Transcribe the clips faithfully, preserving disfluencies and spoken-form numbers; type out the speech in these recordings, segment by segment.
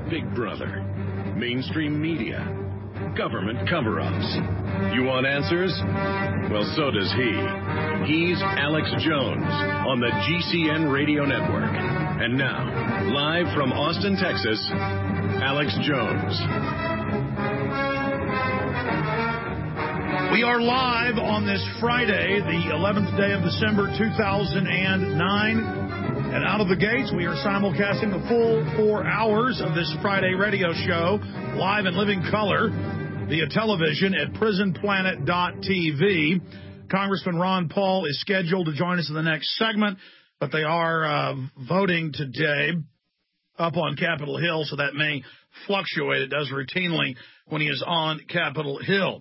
Big Brother, mainstream media, government cover-ups. You want answers? Well, so does he. He's Alex Jones on the G C N Radio Network. And now, live from Austin, Texas, Alex Jones. We are live on this Friday, the eleventh day of December, two thousand nine. And out of the gates, we are simulcasting the full four hours of this Friday radio show, live in living color, via television at prison planet dot t v. Congressman Ron Paul is scheduled to join us in the next segment, but they are uh, voting today up on Capitol Hill, so that may fluctuate. It does routinely when he is on Capitol Hill.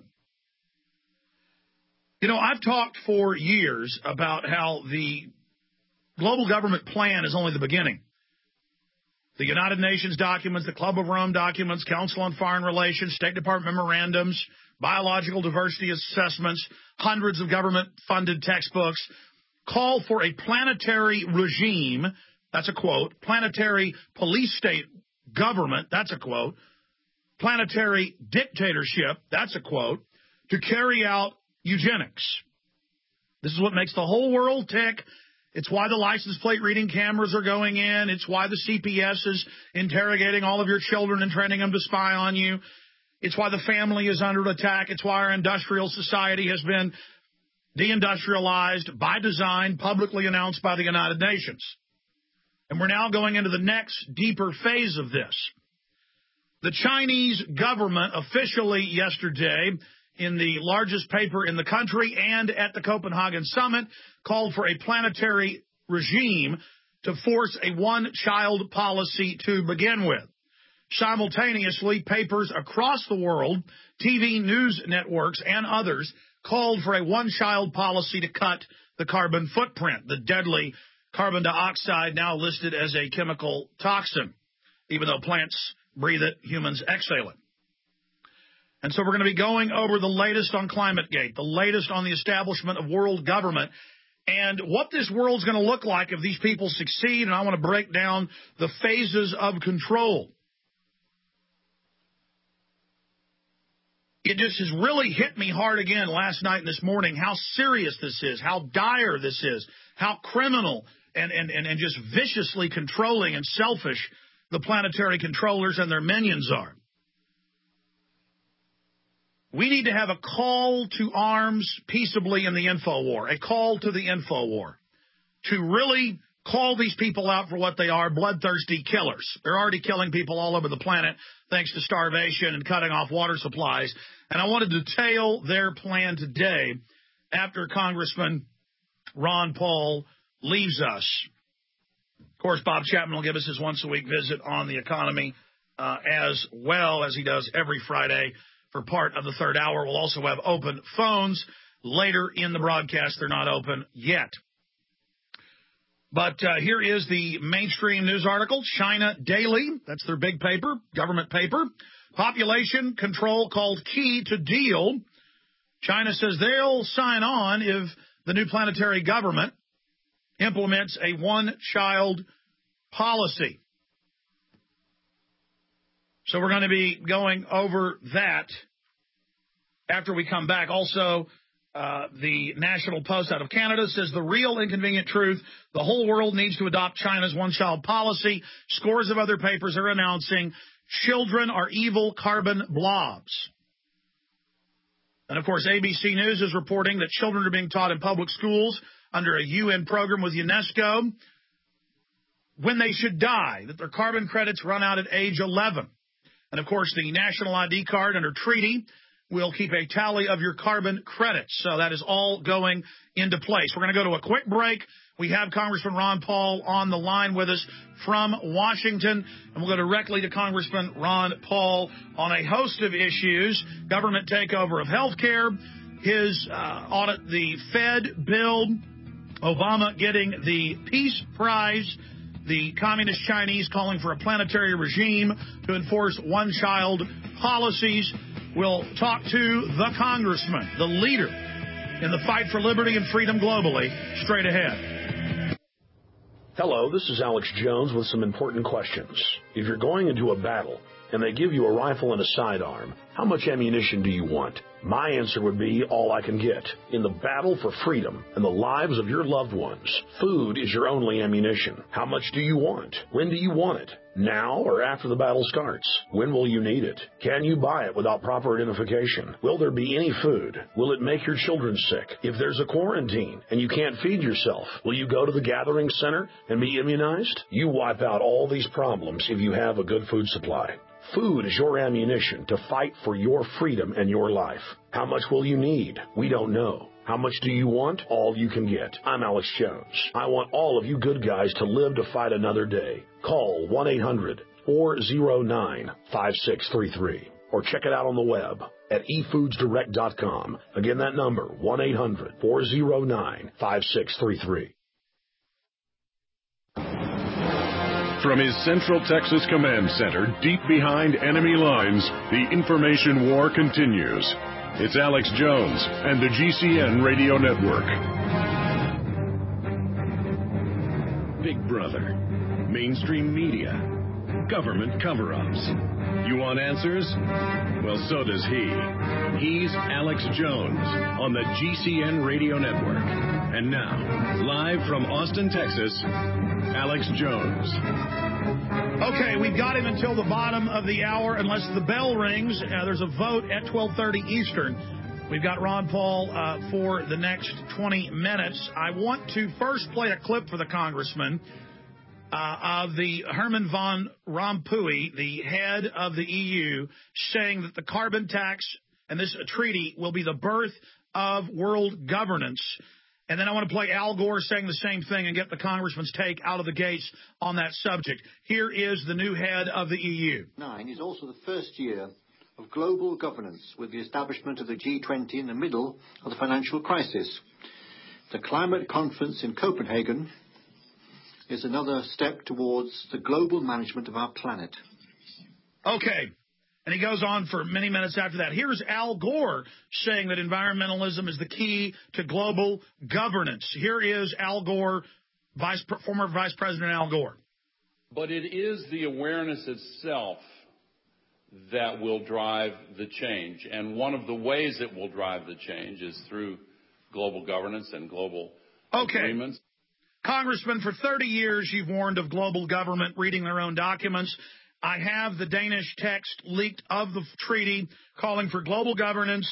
You know, I've talked for years about how the global government plan is only the beginning. The United Nations documents, the Club of Rome documents, Council on Foreign Relations, State Department memorandums, biological diversity assessments, hundreds of government-funded textbooks call for a planetary regime, that's a quote, planetary police state government, that's a quote, planetary dictatorship, that's a quote, to carry out eugenics. This is what makes the whole world tick. It's why the license plate reading cameras are going in. It's why the C P S is interrogating all of your children and training them to spy on you. It's why the family is under attack. It's why our industrial society has been deindustrialized by design, publicly announced by the United Nations. And we're now going into the next deeper phase of this. The Chinese government officially yesterday, in the largest paper in the country and at the Copenhagen summit, called for a planetary regime to force a one-child policy to begin with. Simultaneously, papers across the world, T V news networks, and others called for a one-child policy to cut the carbon footprint, the deadly carbon dioxide now listed as a chemical toxin. Even though plants breathe it, humans exhale it. And so we're going to be going over the latest on ClimateGate, the latest on the establishment of world government, and what this world's going to look like if these people succeed. And I want to break down the phases of control. It just has really hit me hard again last night and this morning how serious this is, how dire this is, how criminal and, and, and, and just viciously controlling and selfish the planetary controllers and their minions are. We need to have a call to arms peaceably in the info war, a call to the info war, to really call these people out for what they are, bloodthirsty killers. They're already killing people all over the planet thanks to starvation and cutting off water supplies. And I want to detail their plan today after Congressman Ron Paul leaves us. Of course, Bob Chapman will give us his once-a-week visit on the economy uh, as well as he does every Friday. For part of the third hour, we'll also have open phones. Later in the broadcast, they're not open yet. But uh, here is the mainstream news article, China Daily. That's their big paper, government paper. Population control called key to deal. China says they'll sign on if the new planetary government implements a one-child policy. So we're going to be going over that after we come back. Also, uh, the National Post out of Canada says the real inconvenient truth, the whole world needs to adopt China's one-child policy. Scores of other papers are announcing children are evil carbon blobs. And, of course, A B C News is reporting that children are being taught in public schools under a U N program with UNESCO when they should die, that their carbon credits run out at age eleven. And, of course, the national I D card under treaty will keep a tally of your carbon credits. So that is all going into place. We're going to go to a quick break. We have Congressman Ron Paul on the line with us from Washington. And we'll go directly to Congressman Ron Paul on a host of issues, government takeover of health care, his uh, audit, the Fed bill, Obama getting the Peace Prize, the Communist Chinese calling for a planetary regime to enforce one-child policies. We'll talk to the congressman, the leader in the fight for liberty and freedom globally, straight ahead. Hello, this is Alex Jones with some important questions. If you're going into a battle and they give you a rifle and a sidearm, how much ammunition do you want? My answer would be all I can get. In the battle for freedom and the lives of your loved ones, food is your only ammunition. How much do you want? When do you want it? Now or after the battle starts? When will you need it? Can you buy it without proper identification? Will there be any food? Will it make your children sick? If there's a quarantine and you can't feed yourself, will you go to the gathering center and be immunized? You wipe out all these problems if you have a good food supply. Food is your ammunition to fight for your freedom and your life. How much will you need? We don't know. How much do you want? All you can get. I'm Alex Jones. I want all of you good guys to live to fight another day. Call one eight hundred four oh nine five six three three or check it out on the web at e foods direct dot com. Again, that number, one eight hundred four oh nine five six three three. From his Central Texas Command Center, deep behind enemy lines, the information war continues. It's Alex Jones and the G C N Radio Network. Big Brother, mainstream media, government cover-ups. You want answers? Well, so does he. He's Alex Jones on the G C N Radio Network. And now, live from Austin, Texas, Alex Jones. Okay, we've got him until the bottom of the hour, unless the bell rings. Uh, there's a vote at twelve thirty Eastern. We've got Ron Paul uh, for the next twenty minutes. I want to first play a clip for the congressman uh, of the Herman von Rompuy, the head of the E U, saying that the carbon tax and this treaty will be the birth of world governance. And then I want to play Al Gore saying the same thing and get the congressman's take out of the gates on that subject. Here is the new head of the E U. Nine is also the first year of global governance with the establishment of the G twenty in the middle of the financial crisis. The climate conference in Copenhagen is another step towards the global management of our planet. Okay. And he goes on for many minutes after that. Here's Al Gore saying that environmentalism is the key to global governance. Here is Al Gore, Vice, former Vice President Al Gore. But it is the awareness itself that will drive the change. And one of the ways it will drive the change is through global governance and global okay. agreements. Congressman, for thirty years you've warned of global government reading their own documents. I have the Danish text leaked of the treaty calling for global governance,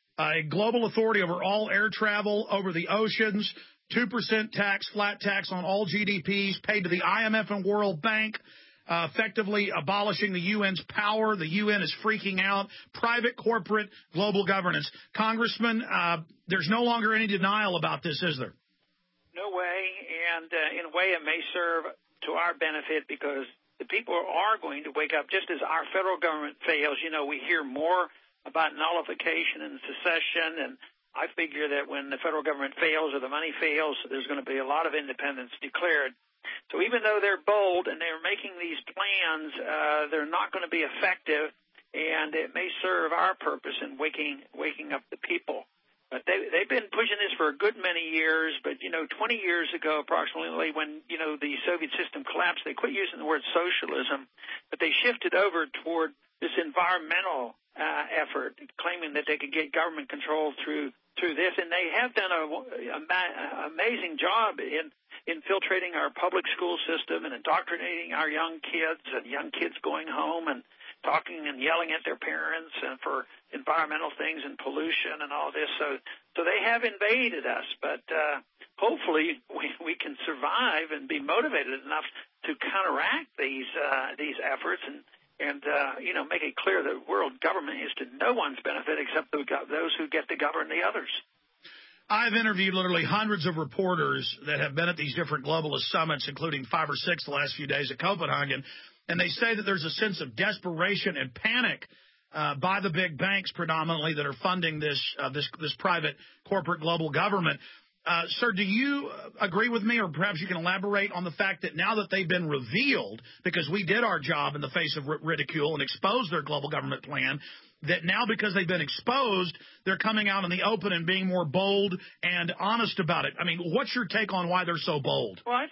a global authority over all air travel over the oceans, two percent tax, flat tax on all G D Ps paid to the I M F and World Bank, uh, effectively abolishing the U N's power. The U N is freaking out. Private, corporate, global governance. Congressman, uh, there's no longer any denial about this, is there? No way, and uh, in a way it may serve to our benefit because the people are going to wake up just as our federal government fails. You know, we hear more about nullification and secession, and I figure that when the federal government fails or the money fails, there's going to be a lot of independence declared. So even though they're bold and they're making these plans, uh, they're not going to be effective, and it may serve our purpose in waking waking up the people. But they, they've been pushing this for a good many years. But, you know, twenty years ago approximately when, you know, the Soviet system collapsed, they quit using the word socialism, but they shifted over toward this environmental uh, effort, claiming that they could get government control through through this. And they have done an amazing job in infiltrating our public school system and indoctrinating our young kids and young kids going home and talking and yelling at their parents and for environmental things and pollution and all this. So so they have invaded us, but uh, hopefully we, we can survive and be motivated enough to counteract these uh, these efforts and, and uh, you know, make it clear that world government is to no one's benefit except those who get to govern the others. I've interviewed literally hundreds of reporters that have been at these different globalist summits, including five or six the last few days at Copenhagen. And they say that there's a sense of desperation and panic uh, by the big banks predominantly that are funding this uh, this this private corporate global government. Uh, sir, do you agree with me, or perhaps you can elaborate on the fact that now that they've been revealed, because we did our job in the face of ridicule and exposed their global government plan, that now because they've been exposed, they're coming out in the open and being more bold and honest about it? I mean, what's your take on why they're so bold? Well, I think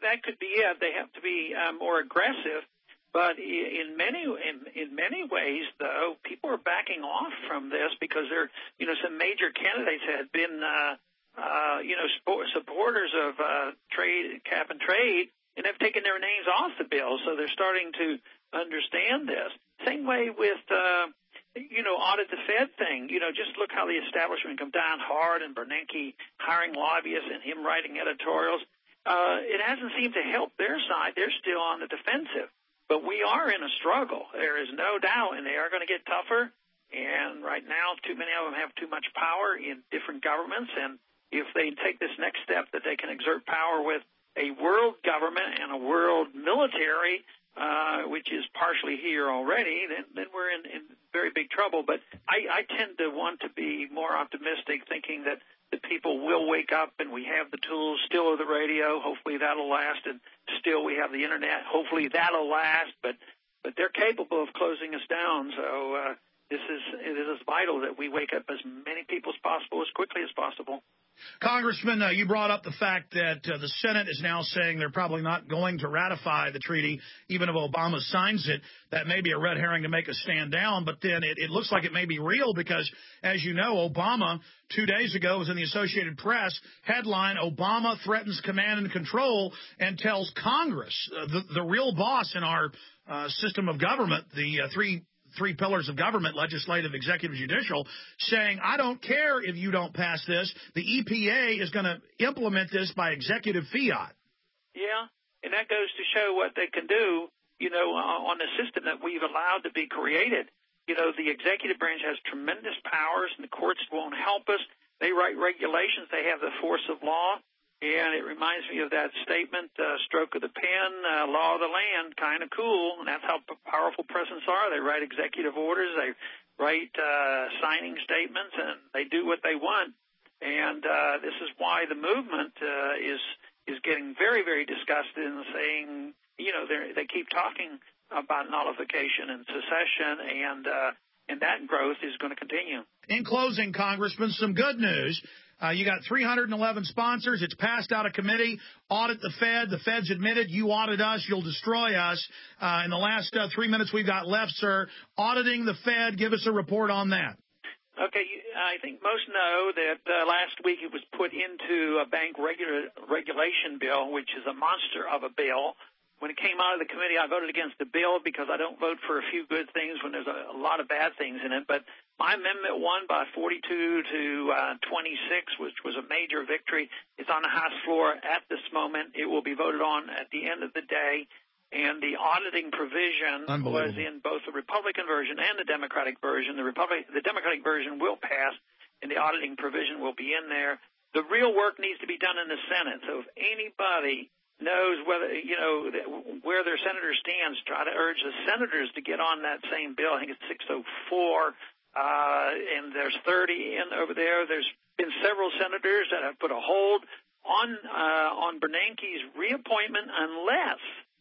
that could be it. They have to be uh, more aggressive. But in many in, in many ways, though, people are backing off from this because there, you know, some major candidates had been, uh, uh, you know, sport, supporters of uh, trade, cap and trade, and have taken their names off the bill. So they're starting to understand this. Same way with, uh, you know, audit the Fed thing. You know, just look how the establishment come down hard, and Bernanke hiring lobbyists and him writing editorials. Uh, it hasn't seemed to help their side. They're still on the defensive. But we are in a struggle. There is no doubt, and they are going to get tougher. And right now, too many of them have too much power in different governments. And if they take this next step that they can exert power with a world government and a world military, uh, which is partially here already, then, then we're in, in very big trouble. But I, I tend to want to be more optimistic, thinking that the people will wake up, and we have the tools still of the radio. Hopefully that'll last, and still we have the internet. Hopefully that'll last, but but they're capable of closing us down. So uh, this is it is vital that we wake up as many people as possible, as quickly as possible. Congressman, uh, you brought up the fact that uh, the Senate is now saying they're probably not going to ratify the treaty, even if Obama signs it. That may be a red herring to make us stand down, but then it, it looks like it may be real because, as you know, Obama two days ago was in the Associated Press, headline, Obama threatens command and control and tells Congress, uh, the, the real boss in our uh, system of government, the uh, three three pillars of government, legislative, executive, judicial, saying, I don't care if you don't pass this. The E P A is going to implement this by executive fiat. Yeah, and that goes to show what they can do, you know, on the system that we've allowed to be created. You know, the executive branch has tremendous powers, and the courts won't help us. They write regulations. They have the force of law. And it reminds me of that statement, uh, stroke of the pen, uh, law of the land, kind of cool. And that's how powerful presidents are. They write executive orders. They write uh, signing statements, and they do what they want. And uh, this is why the movement uh, is is getting very, very disgusted and saying, you know, they keep talking about nullification and secession, and uh, and that growth is going to continue. In closing, Congressman, some good news. Uh, you got three hundred eleven sponsors. It's passed out of committee. Audit the Fed. The Fed's admitted you audit us, you'll destroy us. Uh, in the last uh, three minutes we've got left, sir, auditing the Fed, give us a report on that. Okay, I think most know that uh, last week it was put into a bank regula- regulation bill, which is a monster of a bill. When it came out of the committee, I voted against the bill because I don't vote for a few good things when there's a, a lot of bad things in it. But my amendment won by forty-two to twenty-six, which was a major victory. It's on the House floor at this moment. It will be voted on at the end of the day. And the auditing provision was in both the Republican version and the Democratic version. The Republic, the Democratic version will pass, and the auditing provision will be in there. The real work needs to be done in the Senate. So if anybody knows whether, you know, where their senator stands, try to urge the senators to get on that same bill. I think it's six oh four, uh, and there's thirty in over there. There's been several senators that have put a hold on uh, on Bernanke's reappointment unless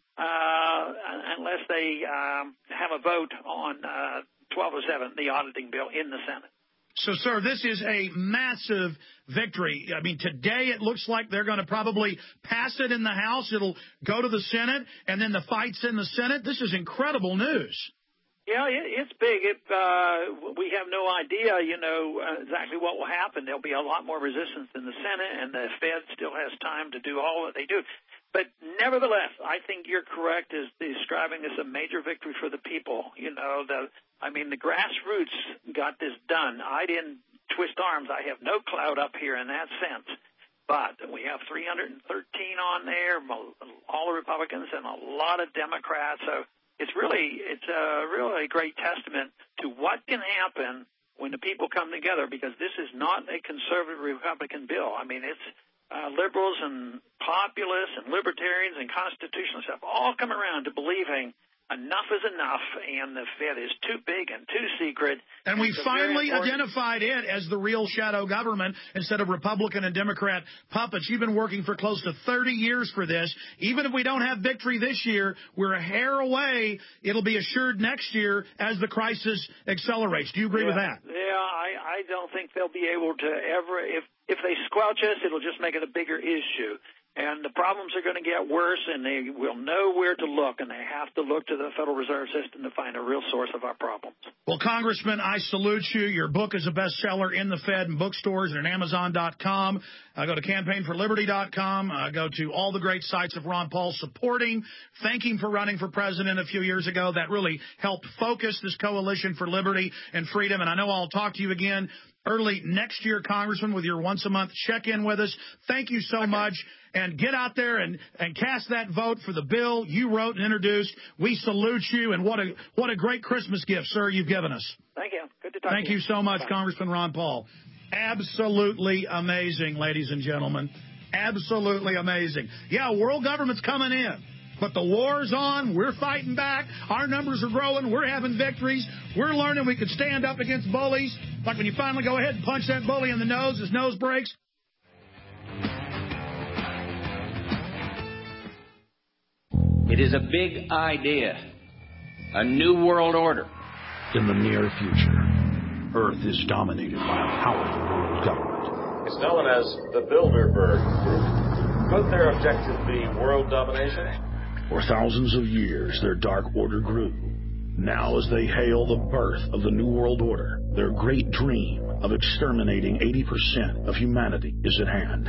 uh, unless they um, have a vote on uh, twelve oh seven, the auditing bill, in the Senate. So, sir, this is a massive victory. I mean, today it looks like they're going to probably pass it in the House. It'll go to the Senate, and then the fight's in the Senate. This is incredible news. Yeah, it, it's big. It, uh, we have no idea, you know, uh, exactly what will happen. There'll be a lot more resistance in the Senate, and the Fed still has time to do all that they do. But nevertheless, I think you're correct as describing this a major victory for the people. You know, the I mean, the grassroots got this done. I didn't twist arms. I have no clout up here in that sense. But we have three hundred thirteen on there, all the Republicans and a lot of Democrats. So it's really it's a really great testament to what can happen when the people come together, because this is not a conservative Republican bill. I mean, it's uh, liberals and populists and libertarians and constitutionalists have all come around to believing enough is enough, and the Fed is too big and too secret. And we finally identified it as the real shadow government instead of Republican and Democrat puppets. You've been working for close to thirty years for this. Even if we don't have victory this year, we're a hair away. It'll be assured next year as the crisis accelerates. Do you agree yeah, with that? Yeah, I, I don't think they'll be able to ever, if, if they squelch us, it'll just make it a bigger issue. And the problems are going to get worse, and they will know where to look, and they have to look to the Federal Reserve System to find a real source of our problems. Well, Congressman, I salute you. Your book is a bestseller in the Fed and bookstores and at Amazon dot com. Uh, go to campaign for liberty dot com. Uh, go to all the great sites of Ron Paul supporting. Thank him for running for president a few years ago. That really helped focus this coalition for liberty and freedom. And I know I'll talk to you again early next year, Congressman, with your once-a-month check-in with us. Thank you so okay. much. And get out there and, and cast that vote for the bill you wrote and introduced. We salute you, and what a what a great Christmas gift, sir, you've given us. Thank you. Good to talk Thank to you. Thank you so much, Bye. Congressman Ron Paul. Absolutely amazing, ladies and gentlemen. Absolutely amazing. Yeah, world government's coming in. But the war's on. We're fighting back. Our numbers are growing. We're having victories. We're learning we can stand up against bullies. Like when you finally go ahead and punch that bully in the nose, his nose breaks. It is a big idea. A new world order. In the near future, Earth is dominated by a powerful world government. It's known as the Bilderberg Group. Could their objective be world domination? For thousands of years, their dark order grew. Now, as they hail the birth of the New World Order, their great dream of exterminating eighty percent of humanity is at hand.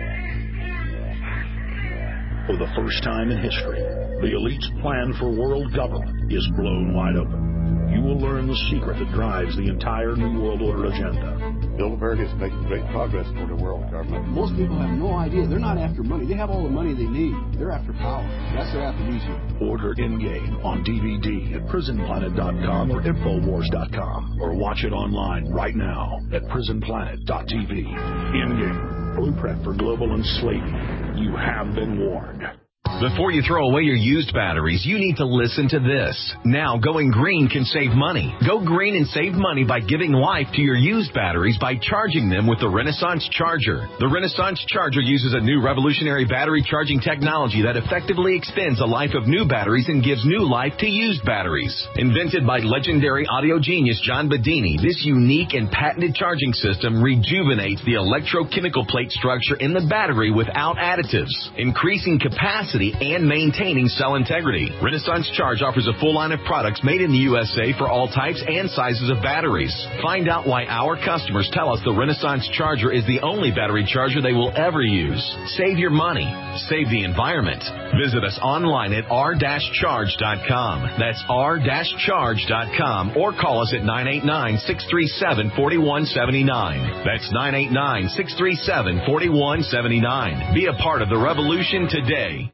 For the first time in history, the elite's plan for world government is blown wide open. You will learn the secret that drives the entire New World Order agenda. Bilderberg is making great progress toward a world government. Most people have no idea. They're not after money. They have all the money they need. They're after power. That's their aphrodisiac. Order in-game on D V D at prison planet dot com or infowars dot com, or watch it online right now at prison planet dot t v. In-game, blueprint for global enslavement. You have been warned. Before you throw away your used batteries, you need to listen to this. Now, going green can save money. Go green and save money by giving life to your used batteries by charging them with the Renaissance Charger. The Renaissance Charger uses a new revolutionary battery charging technology that effectively extends the life of new batteries and gives new life to used batteries. Invented by legendary audio genius John Bedini, this unique and patented charging system rejuvenates the electrochemical plate structure in the battery without additives, increasing capacity and maintaining cell integrity. Renaissance Charge offers a full line of products made in the U S A for all types and sizes of batteries. Find out why our customers tell us the Renaissance Charger is the only battery charger they will ever use. Save your money. Save the environment. Visit us online at r dash charge dot com. That's r dash charge dot com, or call us at nine eight nine, six three seven, four one seven nine. That's nine eight nine, six three seven, four one seven nine. Be a part of the revolution today.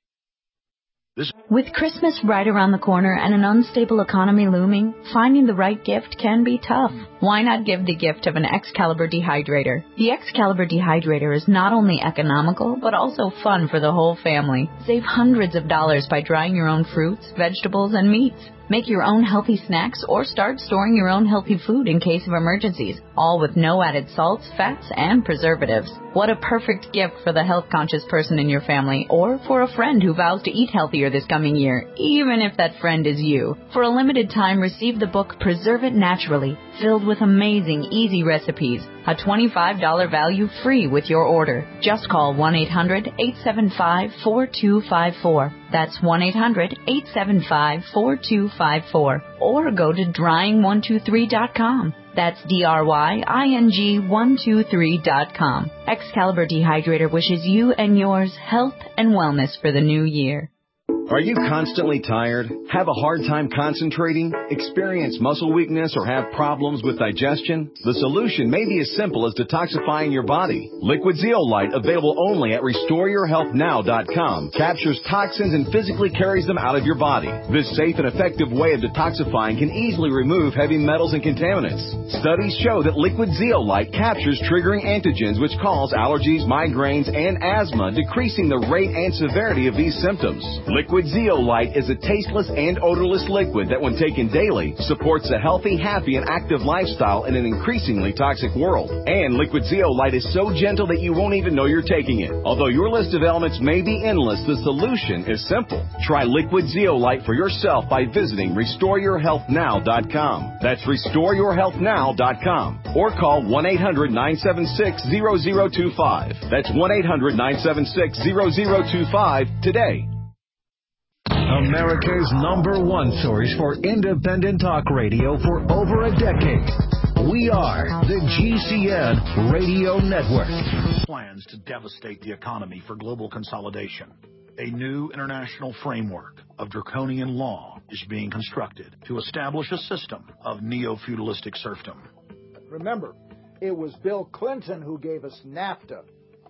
With Christmas right around the corner and an unstable economy looming, finding the right gift can be tough. Why not give the gift of an Excalibur dehydrator? The Excalibur dehydrator is not only economical, but also fun for the whole family. Save hundreds of dollars by drying your own fruits, vegetables, and meats. Make your own healthy snacks or start storing your own healthy food in case of emergencies, all with no added salts, fats, and preservatives. What a perfect gift for the health-conscious person in your family, or for a friend who vows to eat healthier this coming year, even if that friend is you. For a limited time, receive the book Preserve It Naturally, filled with amazing, easy recipes. A twenty-five dollars value free with your order. Just call one eight hundred, eight seven five, four two five four. That's one eight hundred, eight seven five, four two five four. Or go to drying one two three dot com. That's D R Y I N G one two three dot com. Excalibur Dehydrator wishes you and yours health and wellness for the new year. Are you constantly tired? Have a hard time concentrating? Experience muscle weakness or have problems with digestion? The solution may be as simple as detoxifying your body. Liquid Zeolite, available only at restore your health now dot com, captures toxins and physically carries them out of your body. This safe and effective way of detoxifying can easily remove heavy metals and contaminants. Studies show that Liquid Zeolite captures triggering antigens which cause allergies, migraines, and asthma, decreasing the rate and severity of these symptoms. Liquid Liquid Zeolite is a tasteless and odorless liquid that, when taken daily, supports a healthy, happy, and active lifestyle in an increasingly toxic world. And Liquid Zeolite is so gentle that you won't even know you're taking it. Although your list of ailments may be endless, the solution is simple. Try Liquid Zeolite for yourself by visiting restore your health now dot com. That's restore your health now dot com. Or call one eight hundred nine seven six zero zero two five. That's one eight hundred nine seven six zero zero two five today. America's number one source for independent talk radio for over a decade. We are the G C N Radio Network. Plans to devastate the economy for global consolidation. A new international framework of draconian law is being constructed to establish a system of neo-feudalistic serfdom. Remember, it was Bill Clinton who gave us NAFTA.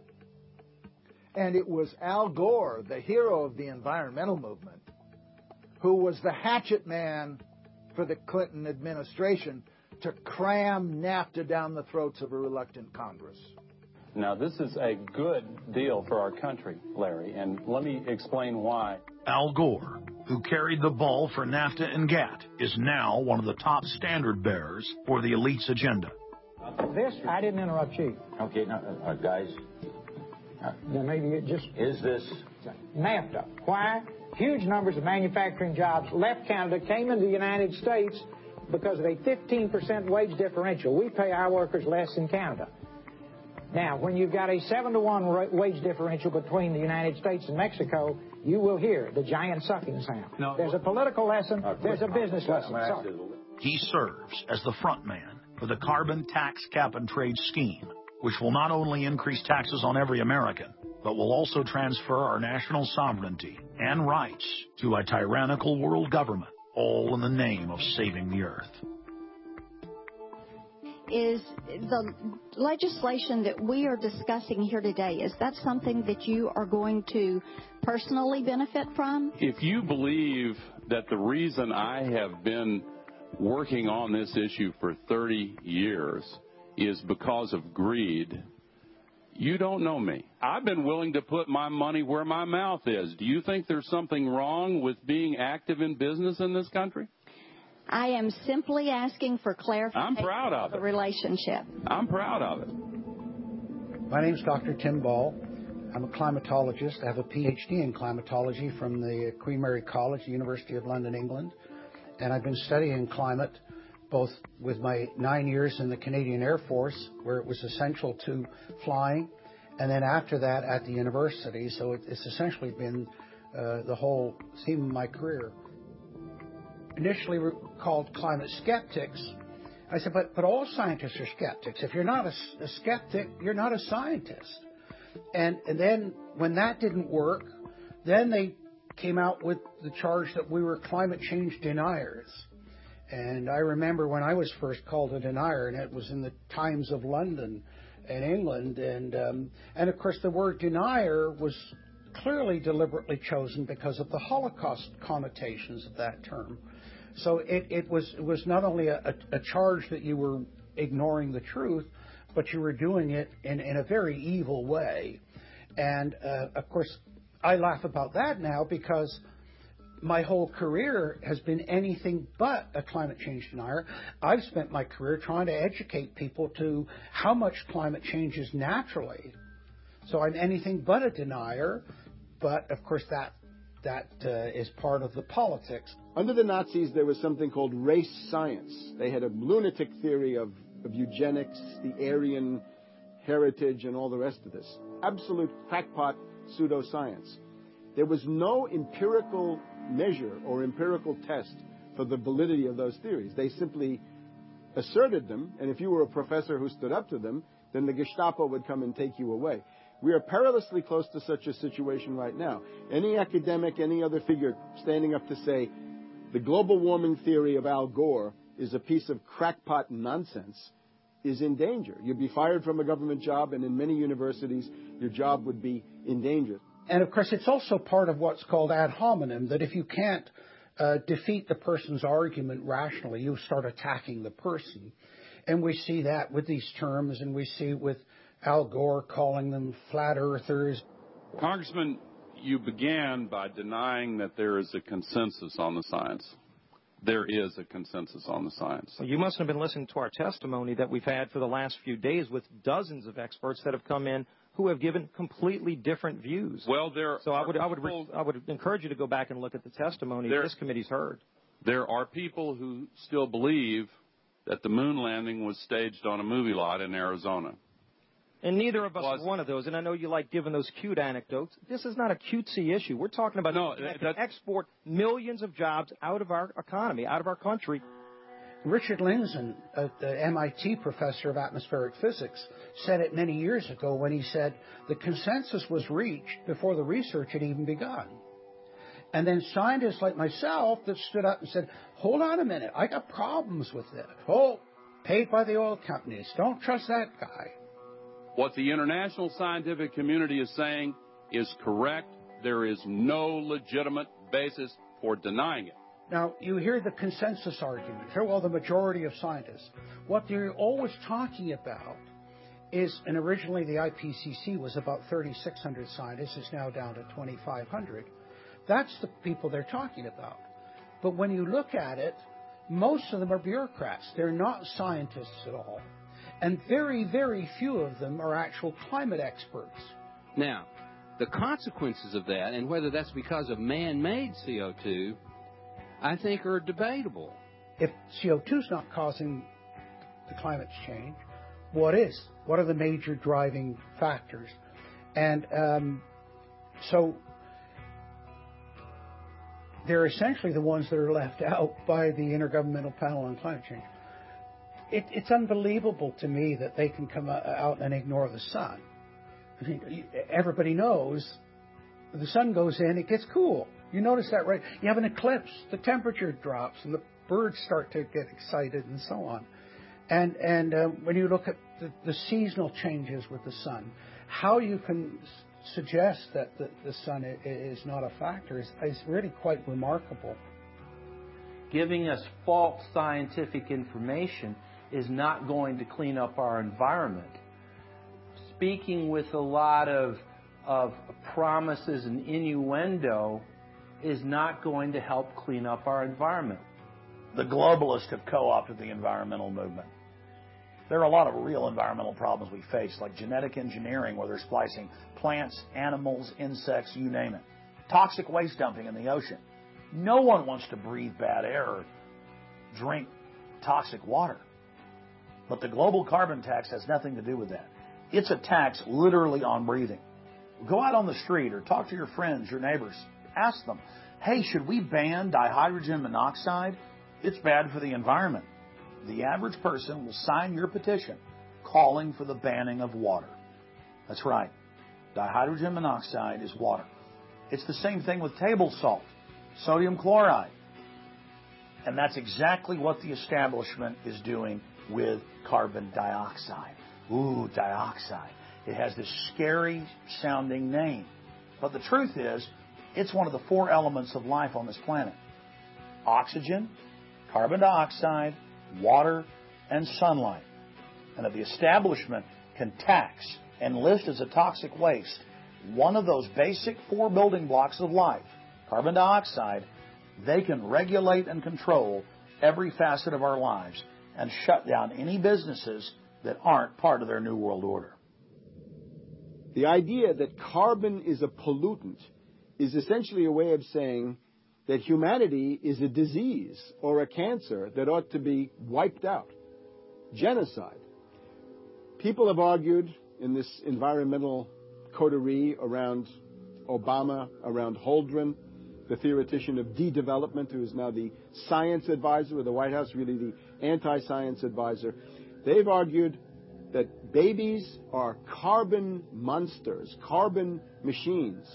And it was Al Gore, the hero of the environmental movement, who was the hatchet man for the Clinton administration to cram NAFTA down the throats of a reluctant Congress. Now, this is a good deal for our country, Larry, and let me explain why. Al Gore, who carried the ball for NAFTA and GATT, is now one of the top standard bearers for the elite's agenda. This, I didn't interrupt you. Okay, now, uh, guys. Uh, then maybe it just... Is this... NAFTA. Why? Huge numbers of manufacturing jobs left Canada, came into the United States because of a fifteen percent wage differential. We pay our workers less in Canada. Now, when you've got a seven to one wage differential between the United States and Mexico, you will hear the giant sucking sound. No. There's a political lesson. Uh, there's a business lesson. Sorry. He serves as the front man for the carbon tax cap and trade scheme, which will not only increase taxes on every American, but will also transfer our national sovereignty and rights to a tyrannical world government, all in the name of saving the earth. Is the legislation that we are discussing here today, is that something that you are going to personally benefit from? If you believe that the reason I have been working on this issue for thirty years is because of greed, you don't know me. I've been willing to put my money where my mouth is. Do you think there's something wrong with being active in business in this country? I am simply asking for clarification. I'm proud of the it. relationship. I'm proud of it. My name's Doctor Tim Ball. I'm a climatologist. I have a P H D in climatology from the Queen Mary College, University of London, England. And I've been studying climate both with my nine years in the Canadian Air Force, where it was essential to flying, and then after that at the university. So it, it's essentially been uh, the whole theme of my career. Initially called climate skeptics. I said, but, but all scientists are skeptics. If you're not a, a skeptic, you're not a scientist. And, and then when that didn't work, then they came out with the charge that we were climate change deniers. And I remember when I was first called a denier, and it was in the Times of London in England. And, um, and of course, the word denier was clearly deliberately chosen because of the Holocaust connotations of that term. So it, it was it was not only a, a, a charge that you were ignoring the truth, but you were doing it in, in a very evil way. And, uh, of course, I laugh about that now because my whole career has been anything but a climate change denier. I've spent my career trying to educate people to how much climate changes naturally. So I'm anything but a denier, but, of course, that that uh, is part of the politics. Under the Nazis, there was something called race science. They had a lunatic theory of, of eugenics, the Aryan heritage, and all the rest of this. Absolute crackpot pseudoscience. There was no empirical measure or empirical test for the validity of those theories. They simply asserted them, and if you were a professor who stood up to them, then the Gestapo would come and take you away. We are perilously close to such a situation right now. Any academic, any other figure standing up to say the global warming theory of Al Gore is a piece of crackpot nonsense is in danger. You'd be fired from a government job, and in many universities, your job would be in danger. And, of course, it's also part of what's called ad hominem, that if you can't uh, defeat the person's argument rationally, you start attacking the person. And we see that with these terms, and we see with Al Gore calling them flat earthers. Congressman, you began by denying that there is a consensus on the science. There is a consensus on the science. Well, you must have been listening to our testimony that we've had for the last few days with dozens of experts that have come in who have given completely different views. Well, there. So I would, I would, I would encourage you to go back and look at the testimony there, this committee's heard. There are people who still believe that the moon landing was staged on a movie lot in Arizona. And neither of us are one of those. And I know you like giving those cute anecdotes. This is not a cutesy issue. We're talking about no, that that, can export millions of jobs out of our economy, out of our country. Richard Lindzen, uh, the M I T professor of atmospheric physics, said it many years ago when he said the consensus was reached before the research had even begun. And then scientists like myself that stood up and said, hold on a minute, I got problems with it. Oh, paid by the oil companies. Don't trust that guy. What the international scientific community is saying is correct. There is no legitimate basis for denying it. Now, you hear the consensus argument. Well, the majority of scientists. What they're always talking about is, and originally the I P C C was about thirty-six hundred scientists. It's now down to twenty-five hundred. That's the people they're talking about. But when you look at it, most of them are bureaucrats. They're not scientists at all. And very, very few of them are actual climate experts. Now, the consequences of that, and whether that's because of man-made C O two, I think are debatable. If C O two is not causing the climate change, what is? What are the major driving factors? And um, so they're essentially the ones that are left out by the Intergovernmental Panel on Climate Change. It, it's unbelievable to me that they can come out and ignore the sun. I mean, everybody knows the sun goes in, it gets cool. You notice that, right? You have an eclipse, the temperature drops, and the birds start to get excited and so on. And and uh, when you look at the, the seasonal changes with the sun, how you can s- suggest that the, the sun is not a factor is, is really quite remarkable. Giving us false scientific information is not going to clean up our environment. Speaking with a lot of, of promises and innuendo is not going to help clean up our environment. The globalists have co-opted the environmental movement. There are a lot of real environmental problems we face, like genetic engineering, where they're splicing plants, animals, insects, you name it. Toxic waste dumping in the ocean. No one wants to breathe bad air or drink toxic water. But the global carbon tax has nothing to do with that. It's a tax literally on breathing. Go out on the street or talk to your friends, your neighbors. Ask them, hey, should we ban dihydrogen monoxide? It's bad for the environment. The average person will sign your petition calling for the banning of water. That's right. Dihydrogen monoxide is water. It's the same thing with table salt, sodium chloride. And that's exactly what the establishment is doing with carbon dioxide. Ooh, dioxide. It has this scary sounding name. But the truth is, it's one of the four elements of life on this planet. Oxygen, carbon dioxide, water, and sunlight. And if the establishment can tax and list as a toxic waste one of those basic four building blocks of life, carbon dioxide, they can regulate and control every facet of our lives and shut down any businesses that aren't part of their New World Order. The idea that carbon is a pollutant is essentially a way of saying that humanity is a disease or a cancer that ought to be wiped out. Genocide. People have argued in this environmental coterie around Obama, around Holdren, the theoretician of de-development, who is now the science advisor of the White House, really the anti-science advisor. They've argued that babies are carbon monsters, carbon machines.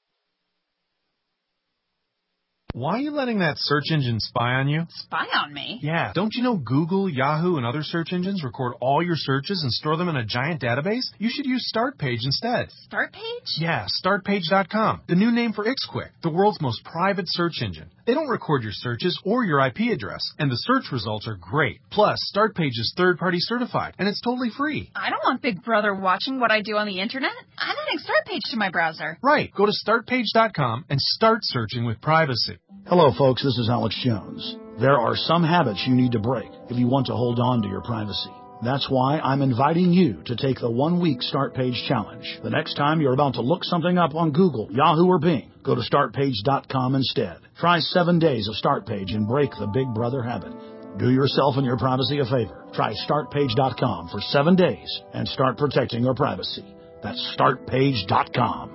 Why are you letting that search engine spy on you? Spy on me? Yeah. Don't you know Google, Yahoo, and other search engines record all your searches and store them in a giant database? You should use StartPage instead. StartPage? Yeah, start page dot com. The new name for IxQuick, the world's most private search engine. They don't record your searches or your I P address, and the search results are great. Plus, StartPage is third-party certified, and it's totally free. I don't want Big Brother watching what I do on the internet. I'm not adding StartPage to my browser. Right. Go to start page dot com and start searching with privacy. Hello, folks. This is Alex Jones. There are some habits you need to break if you want to hold on to your privacy. That's why I'm inviting you to take the one-week Start Page Challenge. The next time you're about to look something up on Google, Yahoo, or Bing, go to start page dot com instead. Try seven days of Start Page and break the Big Brother habit. Do yourself and your privacy a favor. Try start page dot com for seven days and start protecting your privacy. That's start page dot com.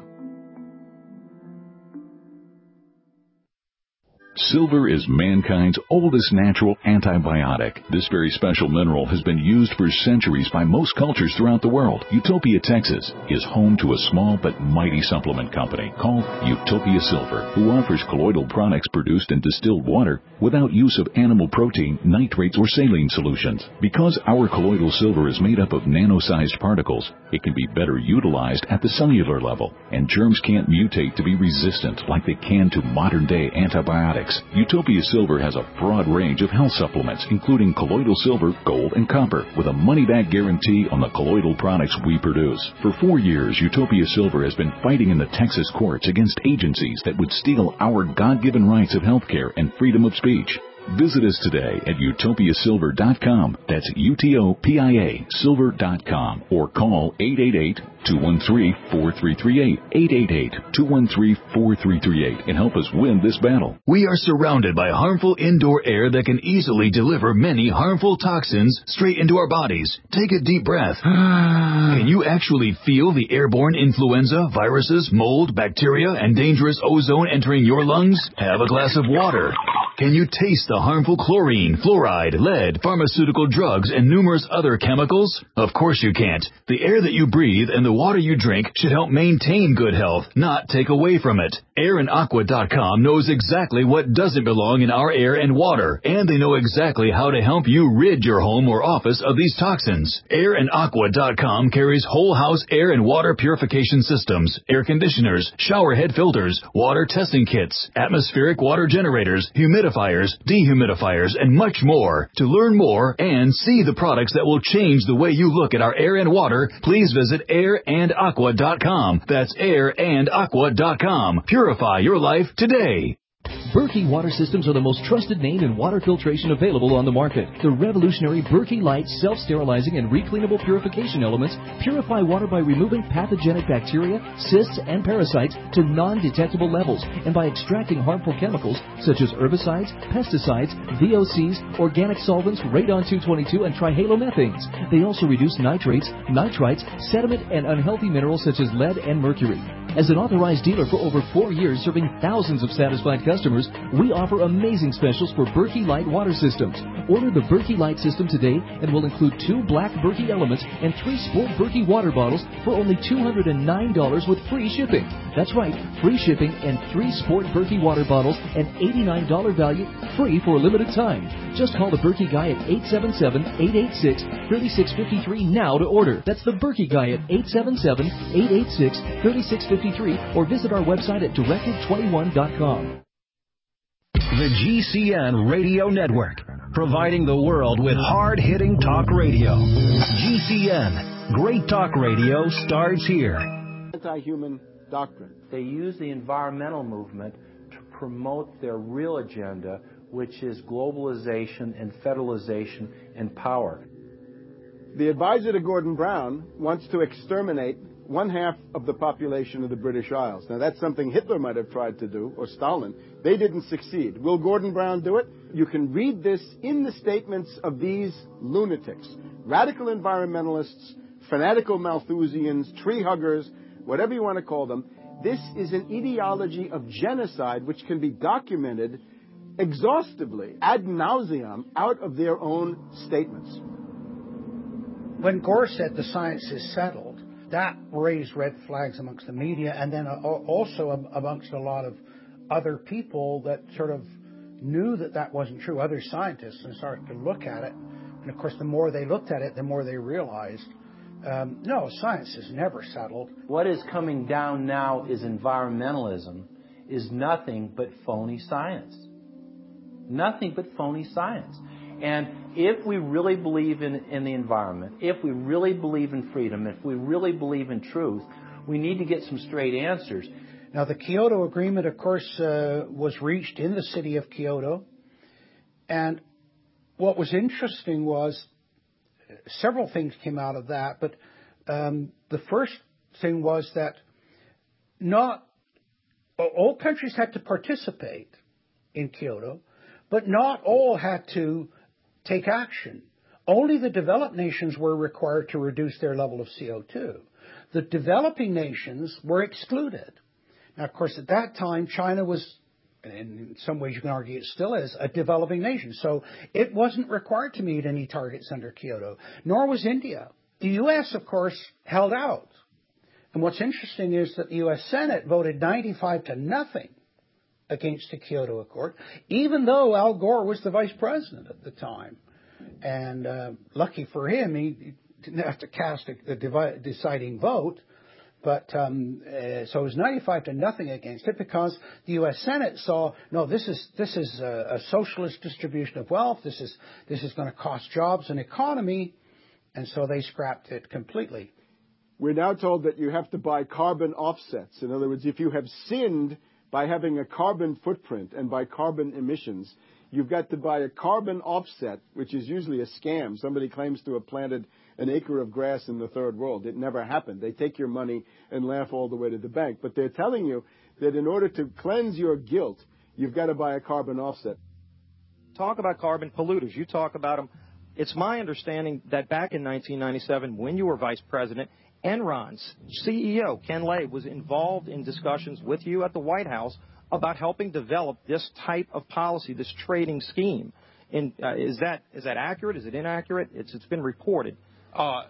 Silver is mankind's oldest natural antibiotic. This very special mineral has been used for centuries by most cultures throughout the world. Utopia, Texas is home to a small but mighty supplement company called Utopia Silver, who offers colloidal products produced in distilled water without use of animal protein, nitrates, or saline solutions. Because our colloidal silver is made up of nano-sized particles, it can be better utilized at the cellular level, and germs can't mutate to be resistant like they can to modern-day antibiotics. Utopia Silver has a broad range of health supplements, including colloidal silver, gold, and copper, with a money-back guarantee on the colloidal products we produce. For four years, Utopia Silver has been fighting in the Texas courts against agencies that would steal our God-given rights of health care and freedom of speech. Visit us today at utopia silver dot com. That's U T O P I A silver dot com, or call eight eight eight, two one three, four three three eight, eight eight eight, two one three, four three three eight, and help us win this battle. We are surrounded by harmful indoor air that can easily deliver many harmful toxins straight into our bodies. Take a deep breath. Can you actually feel the airborne influenza, viruses, mold, bacteria, and dangerous ozone entering your lungs? Have a glass of water. Can you taste the harmful chlorine, fluoride, lead, pharmaceutical drugs, and numerous other chemicals? Of course you can't. The air that you breathe and the water you drink should help maintain good health, not take away from it. air and aqua dot com knows exactly what doesn't belong in our air and water, and they know exactly how to help you rid your home or office of these toxins. air and aqua dot com carries whole house air and water purification systems, air conditioners, shower head filters, water testing kits, atmospheric water generators, humidifiers, dehumidifiers, and much more. To learn more and see the products that will change the way you look at our air and water, please visit air and aqua dot com. That's air and aqua dot com. Purify your life today. Berkey Water Systems are the most trusted name in water filtration available on the market. The revolutionary Berkey Light self-sterilizing and recleanable purification elements purify water by removing pathogenic bacteria, cysts, and parasites to non-detectable levels, and by extracting harmful chemicals such as herbicides, pesticides, V O Cs, organic solvents, radon two twenty-two, and trihalomethanes. They also reduce nitrates, nitrites, sediment, and unhealthy minerals such as lead and mercury. As an authorized dealer for over four years serving thousands of satisfied customers, we offer amazing specials for Berkey Light water systems. Order the Berkey Light system today and will include two black Berkey elements and three Sport Berkey water bottles for only two hundred nine dollars with free shipping. That's right, free shipping and three Sport Berkey water bottles and eighty-nine dollars value free for a limited time. Just call the Berkey Guy at eight seven seven, eight eight six, three six five three now to order. That's the Berkey Guy at eight seven seven, eight eight six, three six five three or visit our website at directive twenty-one dot com. The G C N Radio Network, providing the world with hard-hitting talk radio. G C N, great talk radio starts here. Anti-human doctrine. They use the environmental movement to promote their real agenda, which is globalization and federalization and power. The advisor to Gordon Brown wants to exterminate one half of the population of the British Isles. Now, that's something Hitler might have tried to do, or Stalin. They didn't succeed. Will Gordon Brown do it? You can read this in the statements of these lunatics, radical environmentalists, fanatical Malthusians, tree huggers, whatever you want to call them. This is an ideology of genocide which can be documented exhaustively, ad nauseum, out of their own statements. When Gore said the science is settled, that raised red flags amongst the media and then also amongst a lot of other people that sort of knew that that wasn't true, other scientists, and started to look at it. And, of course, the more they looked at it, the more they realized, um, no, science is never settled. What is coming down now is environmentalism, is nothing but phony science. Nothing but phony science. And if we really believe in, in the environment, if we really believe in freedom, if we really believe in truth, We need to get some straight answers. Now, the Kyoto Agreement, of course, uh, was reached in the city of Kyoto. And what was interesting was several things came out of that. But um, the first thing was that not all countries had to participate in Kyoto, but not all had to take action. Only the developed nations were required to reduce their level of C O two. The developing nations were excluded. Now, of course, at that time, China was, and in some ways you can argue it still is, a developing nation. So it wasn't required to meet any targets under Kyoto, nor was India. The U S, of course, held out. And what's interesting is that the U S Senate voted ninety-five to nothing against the Kyoto Accord, even though Al Gore was the vice president at the time. And uh, lucky for him, he didn't have to cast a, a divi- deciding vote. But um, uh, so it was ninety-five to nothing against it because the U S Senate saw, no, this is this is a, a socialist distribution of wealth. This is this is going to cost jobs and economy, and so they scrapped it completely. We're now told that you have to buy carbon offsets. In other words, if you have sinned by having a carbon footprint and by carbon emissions, you've got to buy a carbon offset, which is usually a scam. Somebody claims to have planted an acre of grass in the third world. It never happened. They take your money and laugh all the way to the bank. But they're telling you that in order to cleanse your guilt, you've got to buy a carbon offset. Talk about carbon polluters. You talk about them. It's my understanding that back in nineteen ninety-seven, when you were vice president, Enron's C E O, Ken Lay, was involved in discussions with you at the White House about helping develop this type of policy, this trading scheme. And uh, is that is that accurate? Is it inaccurate? It's it's been reported. Uh,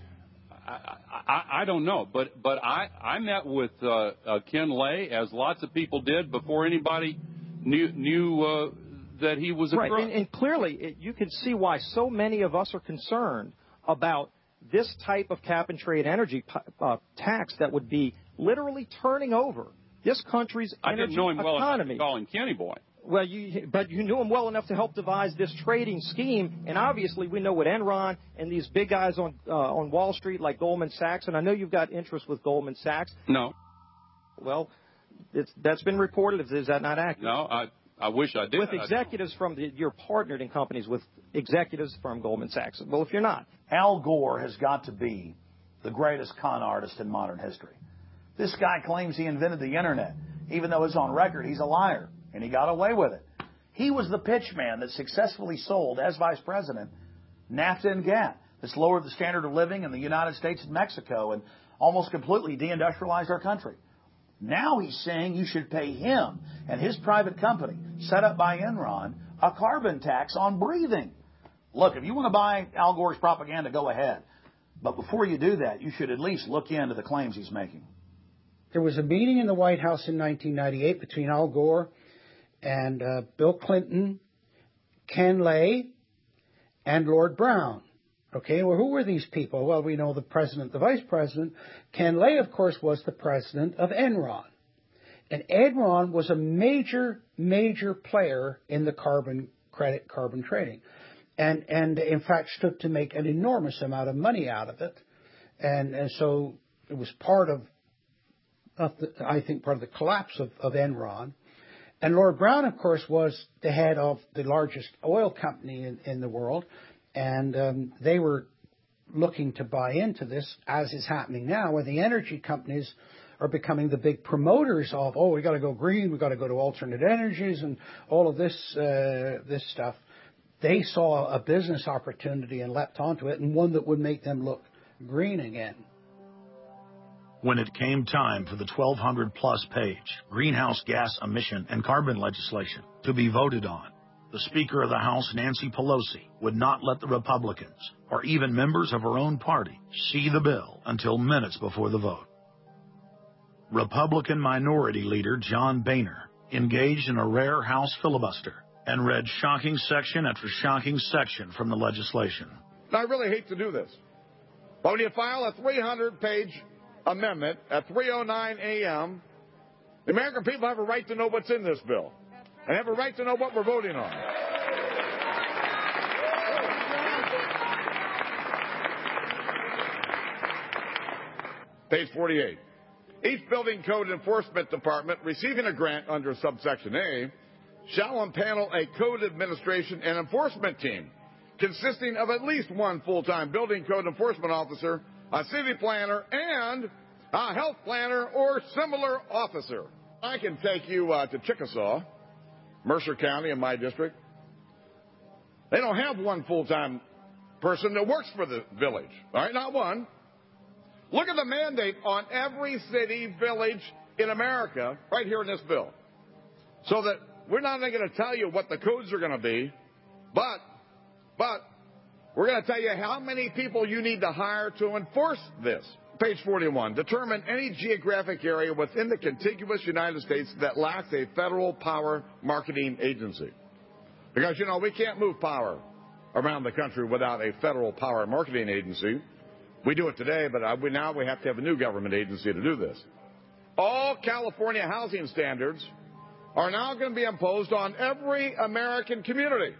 I, I, I don't know, but but I, I met with uh, uh, Ken Lay, as lots of people did, before anybody knew knew uh, that he was a right. crook. And, and clearly, it, you can see why so many of us are concerned about this type of cap-and-trade energy uh, tax that would be literally turning over this country's I energy didn't know him well economy. enough to call him Kenny Boy. Well, you, but you knew him well enough to help devise this trading scheme, and obviously we know what Enron and these big guys on uh, on Wall Street like Goldman Sachs, and I know you've got interest with Goldman Sachs. No. Well, it's, that's been reported. Is that not accurate? No, I I wish I did. With executives from the, you're partnered in companies with executives from Goldman Sachs. Well, if you're not. Al Gore has got to be the greatest con artist in modern history. This guy claims he invented the Internet, even though it's on record he's a liar. And he got away with it. He was the pitch man that successfully sold, as vice president, NAFTA and GATT. This lowered the standard of living in the United States and Mexico and almost completely deindustrialized our country. Now he's saying you should pay him and his private company, set up by Enron, a carbon tax on breathing. Look, if you want to buy Al Gore's propaganda, go ahead. But before you do that, you should at least look into the claims he's making. There was a meeting in the White House in nineteen ninety-eight between Al Gore and uh, Bill Clinton, Ken Lay, and Lord Brown. Okay, well, who were these people? Well, we know the president, the vice president. Ken Lay, of course, was the president of Enron. And Enron was a major, major player in the carbon credit, carbon trading. And, and in fact, stood to make an enormous amount of money out of it. And, and so it was part of, of the, I think, part of the collapse of, of Enron. And Lord Brown, of course, was the head of the largest oil company in, in the world, and um, they were looking to buy into this, as is happening now, where the energy companies are becoming the big promoters of, oh, we got to go green, we got to go to alternate energies, and all of this uh, this stuff. They saw a business opportunity and leapt onto it, and one that would make them look green again. When it came time for the twelve hundred plus page greenhouse gas emission and carbon legislation to be voted on, the Speaker of the House, Nancy Pelosi, would not let the Republicans, or even members of her own party, see the bill until minutes before the vote. Republican Minority Leader John Boehner engaged in a rare House filibuster and read shocking section after shocking section from the legislation. I really hate to do this, but when you file a three hundred page amendment at three oh nine a.m., the American people have a right to know what's in this bill and have a right to know what we're voting on. Page forty-eight. Each building code enforcement department receiving a grant under subsection A shall impanel a code administration and enforcement team consisting of at least one full-time building code enforcement officer, a city planner, and a health planner or similar officer. I can take you uh, to Chickasaw, Mercer County in my district. They don't have one full-time person that works for the village, all right, not one. Look at the mandate on every city, village in America right here in this bill. So that we're not only going to tell you what the codes are going to be, but, but we're going to tell you how many people you need to hire to enforce this. Page forty-one, determine any geographic area within the contiguous United States that lacks a federal power marketing agency. Because, you know, we can't move power around the country without a federal power marketing agency. We do it today, but we, now we have to have a new government agency to do this. All California housing standards are now going to be imposed on every American community.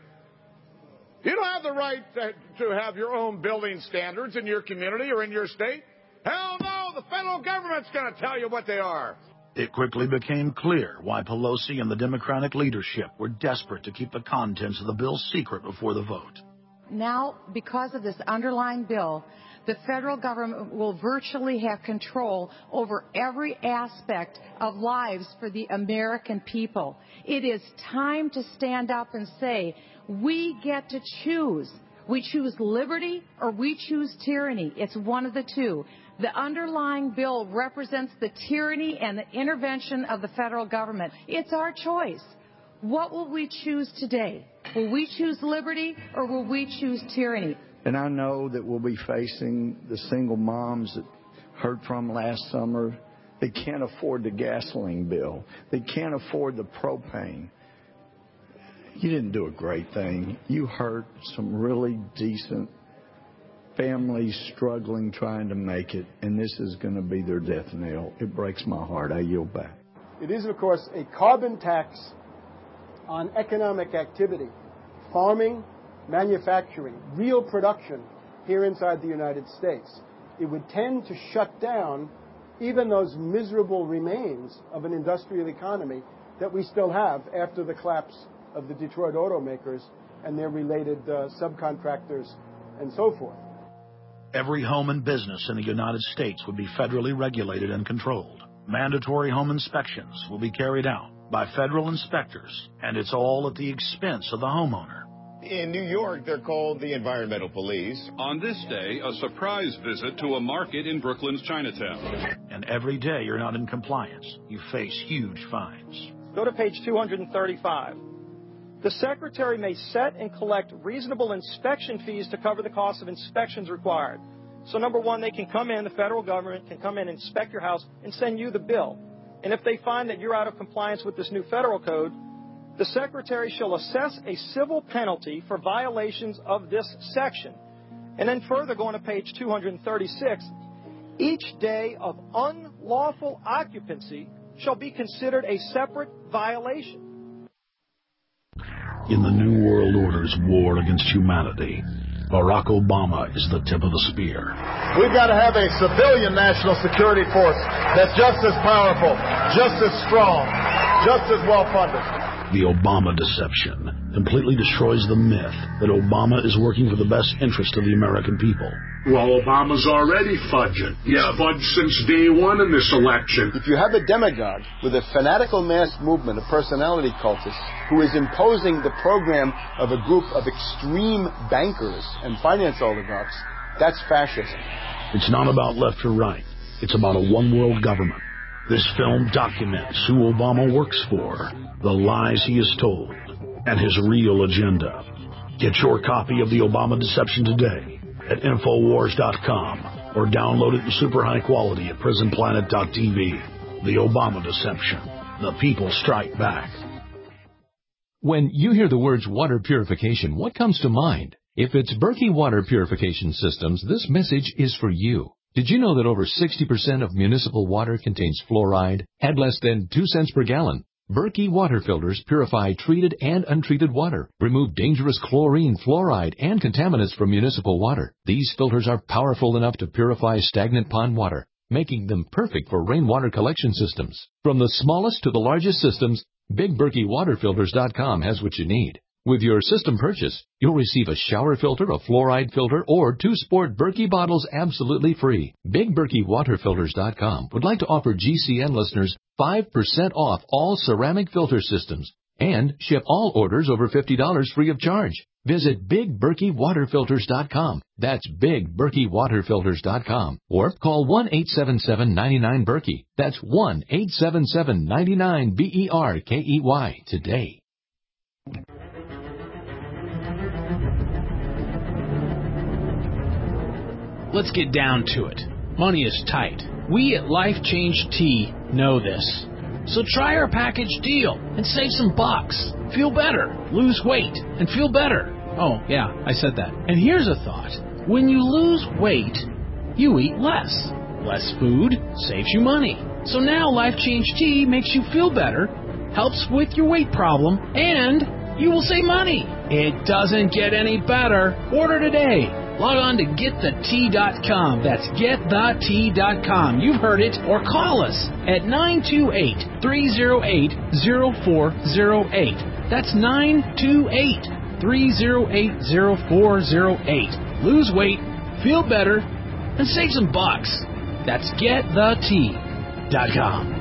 You don't have the right to, to have your own building standards in your community or in your state. Hell no, the federal government's going to tell you what they are. It quickly became clear why Pelosi and the Democratic leadership were desperate to keep the contents of the bill secret before the vote. Now, because of this underlying bill, the federal government will virtually have control over every aspect of lives for the American people. It is time to stand up and say, we get to choose. We choose liberty or we choose tyranny. It's one of the two. The underlying bill represents the tyranny and the intervention of the federal government. It's our choice. What will we choose today? Will we choose liberty or will we choose tyranny? And I know that we'll be facing the single moms that heard from last summer. They can't afford the gasoline bill. They can't afford the propane. You didn't do a great thing. You hurt some really decent families struggling, trying to make it, and this is going to be their death knell. It breaks my heart. I yield back. It is, of course, a carbon tax on economic activity, farming, manufacturing, real production here inside the United States. It would tend to shut down even those miserable remains of an industrial economy that we still have after the collapse of the Detroit automakers and their related uh, subcontractors and so forth. Every home and business in the United States would be federally regulated and controlled. Mandatory home inspections will be carried out by federal inspectors, and it's all at the expense of the homeowner. In New York, they're called the Environmental Police. On this day, a surprise visit to a market in Brooklyn's Chinatown. And every day you're not in compliance, you face huge fines. Go to page two thirty-five. The Secretary may set and collect reasonable inspection fees to cover the cost of inspections required. So number one, they can come in, the federal government can come in and inspect your house and send you the bill. And if they find that you're out of compliance with this new federal code, the Secretary shall assess a civil penalty for violations of this section. And then further, going to page two thirty-six, each day of unlawful occupancy shall be considered a separate violation. In the New World Order's war against humanity, Barack Obama is the tip of the spear. We've got to have a civilian national security force that's just as powerful, just as strong, just as well-funded. The Obama deception completely destroys the myth that Obama is working for the best interest of the American people. Well, Obama's already fudging. He's yeah. fudged since day one in this election. If you have a demagogue with a fanatical mass movement of personality cultists who is imposing the program of a group of extreme bankers and finance oligarchs, that's fascism. It's not about left or right. It's about a one-world government. This film documents who Obama works for, the lies he has told, and his real agenda. Get your copy of The Obama Deception today at Infowars dot com or download it in super high quality at Prison Planet dot T V. The Obama Deception. The people strike back. When you hear the words water purification, what comes to mind? If it's Berkey Water Purification Systems, this message is for you. Did you know that over sixty percent of municipal water contains fluoride at less than two cents per gallon? Berkey water filters purify treated and untreated water, remove dangerous chlorine, fluoride, and contaminants from municipal water. These filters are powerful enough to purify stagnant pond water. making them perfect for rainwater collection systems. From the smallest to the largest systems, Big Berkey Water Filters dot com has what you need. With your system purchase, you'll receive a shower filter, a fluoride filter, or two sport Berkey bottles absolutely free. Big Berkey Water Filters dot com would like to offer G C N listeners five percent off all ceramic filter systems and ship all orders over fifty dollars free of charge. Visit Big Berkey Water Filters dot com. That's Big Berkey Water Filters dot com. Or call one eight seven seven, nine nine, Berkey. That's one eight seven seven, nine nine, B E R K E Y today. Let's get down to it. Money is tight. We at Life Change Tea know this. So try our package deal and save some bucks. Feel better, lose weight, and feel better. Oh, yeah, I said that. And here's a thought. When you lose weight, you eat less. Less food saves you money. So now Life Change Tea makes you feel better, helps with your weight problem, and you will save money. It doesn't get any better. Order today. Log on to get the tea dot com. That's get the tea dot com. You've heard it. Or call us at nine two eight, three oh eight, oh four oh eight. That's nine two eight, three oh eight, oh four oh eight. Lose weight, feel better, and save some bucks. That's get the tea dot com.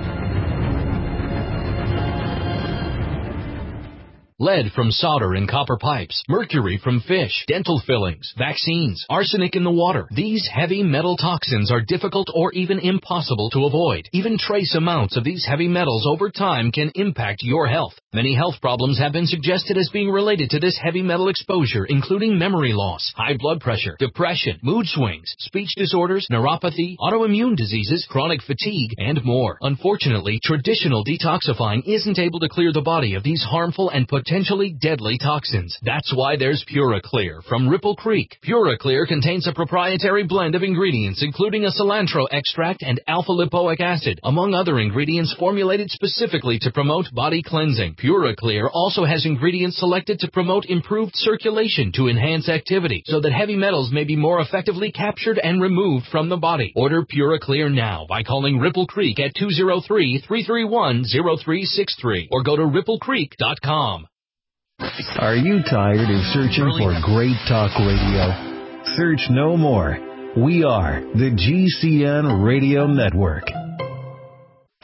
Lead from solder in copper pipes, mercury from fish, dental fillings, vaccines, arsenic in the water. These heavy metal toxins are difficult or even impossible to avoid. Even trace amounts of these heavy metals over time can impact your health. Many health problems have been suggested as being related to this heavy metal exposure, including memory loss, high blood pressure, depression, mood swings, speech disorders, neuropathy, autoimmune diseases, chronic fatigue, and more. Unfortunately, traditional detoxifying isn't able to clear the body of these harmful and potential potentially deadly toxins. That's why there's PuraClear from Ripple Creek. PuraClear contains a proprietary blend of ingredients, including a cilantro extract and alpha-lipoic acid, among other ingredients formulated specifically to promote body cleansing. PuraClear also has ingredients selected to promote improved circulation to enhance activity, so that heavy metals may be more effectively captured and removed from the body. Order PuraClear now by calling Ripple Creek at two oh three, three three one, oh three six three or go to ripple creek dot com. Are you tired of searching for great talk radio? Search no more. We are the G C N Radio Network. The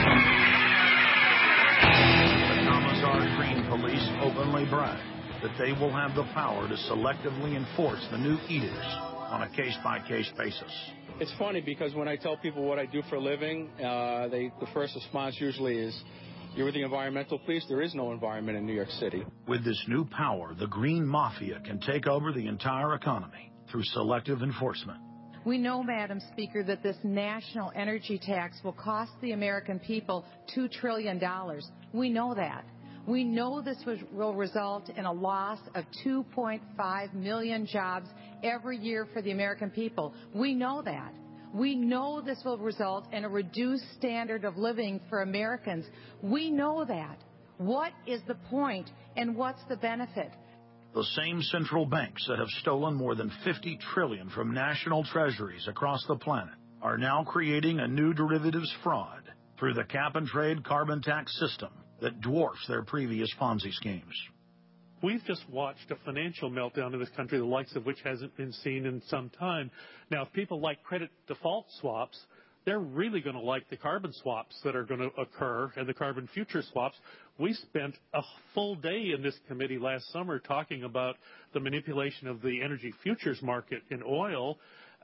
Kamasar Green Police openly brag that they will have the power to selectively enforce the new edicts on a case-by-case basis. It's funny because when I tell people what I do for a living, uh, they, the first response usually is, "You're with the environmental police." There is no environment in New York City. With this new power, the Green Mafia can take over the entire economy through selective enforcement. We know, Madam Speaker, that this national energy tax will cost the American people two trillion dollars. We know that. We know this will result in a loss of two point five million jobs every year for the American people. We know that. We know this will result in a reduced standard of living for Americans. We know that. What is the point and what's the benefit? The same central banks that have stolen more than fifty trillion dollars from national treasuries across the planet are now creating a new derivatives fraud through the cap-and-trade carbon tax system that dwarfs their previous Ponzi schemes. We've just watched a financial meltdown in this country, the likes of which hasn't been seen in some time. Now, if people like credit default swaps, they're really going to like the carbon swaps that are going to occur and the carbon future swaps. We spent a full day in this committee last summer talking about the manipulation of the energy futures market in oil.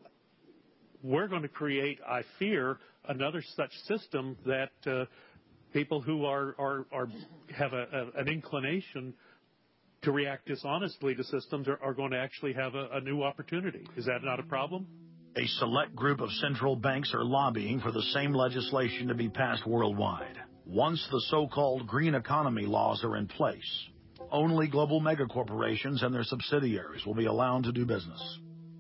We're going to create, I fear, another such system that uh, people who are, are, are have a, a, an inclination to react dishonestly to systems are, are going to actually have a, a new opportunity. Is that not a problem? A select group of central banks are lobbying for the same legislation to be passed worldwide. Once the so-called green economy laws are in place, only global megacorporations and their subsidiaries will be allowed to do business.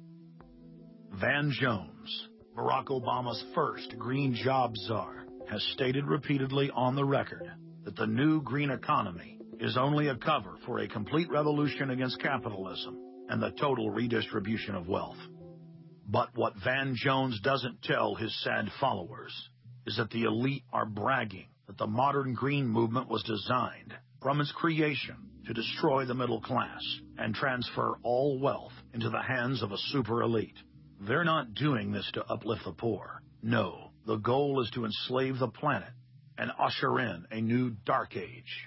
Van Jones, Barack Obama's first green job czar, has stated repeatedly on the record that the new green economy is only a cover for a complete revolution against capitalism and the total redistribution of wealth. But what Van Jones doesn't tell his sad followers is that the elite are bragging that the modern green movement was designed from its creation to destroy the middle class and transfer all wealth into the hands of a super elite. They're not doing this to uplift the poor. No, the goal is to enslave the planet and usher in a new dark age.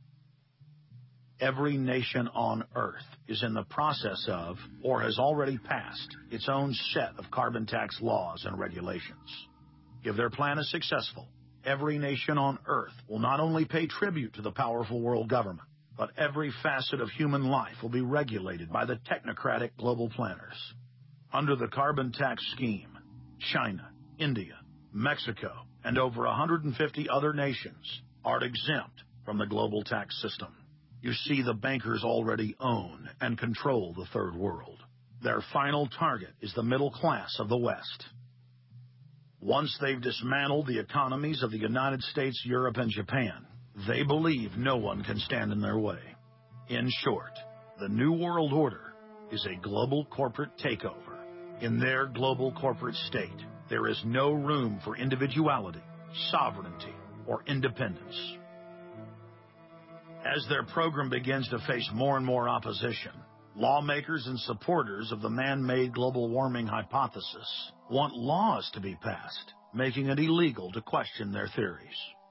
Every nation on Earth is in the process of, or has already passed, its own set of carbon tax laws and regulations. If their plan is successful, every nation on Earth will not only pay tribute to the powerful world government, but every facet of human life will be regulated by the technocratic global planners. Under the carbon tax scheme, China, India, Mexico, and over one hundred fifty other nations are exempt from the global tax system. You see, the bankers already own and control the third world. Their final target is the middle class of the West. Once they've dismantled the economies of the United States, Europe, and Japan, they believe no one can stand in their way. In short, the New World Order is a global corporate takeover. In their global corporate state, there is no room for individuality, sovereignty, or independence. As their program begins to face more and more opposition, lawmakers and supporters of the man-made global warming hypothesis want laws to be passed, making it illegal to question their theories.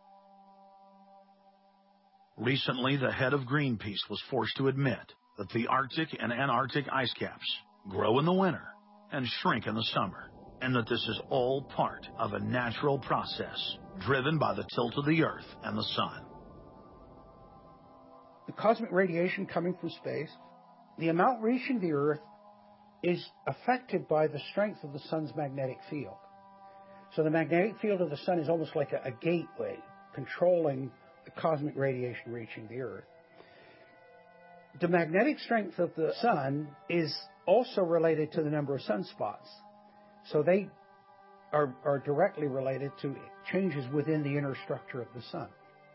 Recently, the head of Greenpeace was forced to admit that the Arctic and Antarctic ice caps grow in the winter and shrink in the summer, and that this is all part of a natural process driven by the tilt of the Earth and the Sun. The cosmic radiation coming from space, the amount reaching the Earth, is affected by the strength of the Sun's magnetic field. So the magnetic field of the Sun is almost like a, a gateway controlling the cosmic radiation reaching the Earth. The magnetic strength of the Sun is also related to the number of sunspots. So they are, are directly related to changes within the inner structure of the Sun.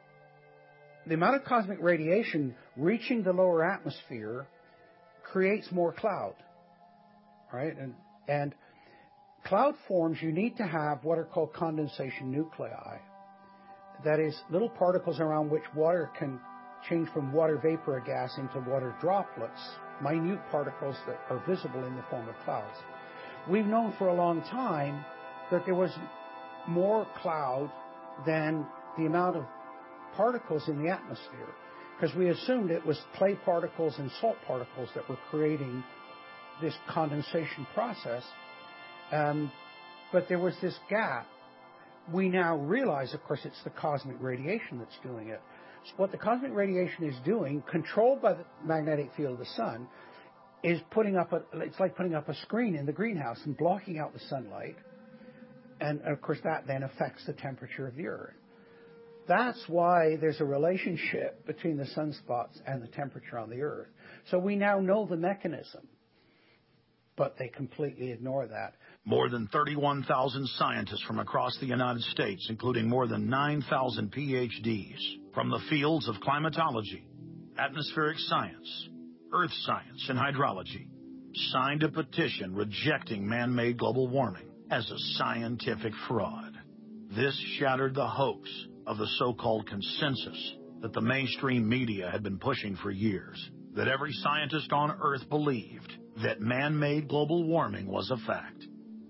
The amount of cosmic radiation reaching the lower atmosphere creates more cloud, right? And, and cloud forms, you need to have what are called condensation nuclei. That is, little particles around which water can change from water vapor or gas into water droplets, minute particles that are visible in the form of clouds. We've known for a long time that there was more cloud than the amount of particles in the atmosphere, because we assumed it was clay particles and salt particles that were creating this condensation process. Um, but there was this gap. We now realize, of course, it's the cosmic radiation that's doing it. So what the cosmic radiation is doing, controlled by the magnetic field of the Sun, is putting up a, it's like putting up a screen in the greenhouse and blocking out the sunlight. And, of course, that then affects the temperature of the Earth. That's why there's a relationship between the sunspots and the temperature on the Earth. So we now know the mechanism, but they completely ignore that. More than thirty-one thousand scientists from across the United States, including more than nine thousand P H Ds from the fields of climatology, atmospheric science, earth science, and hydrology, signed a petition rejecting man-made global warming as a scientific fraud. This shattered the hoax of the so-called consensus that the mainstream media had been pushing for years, that every scientist on Earth believed that man-made global warming was a fact.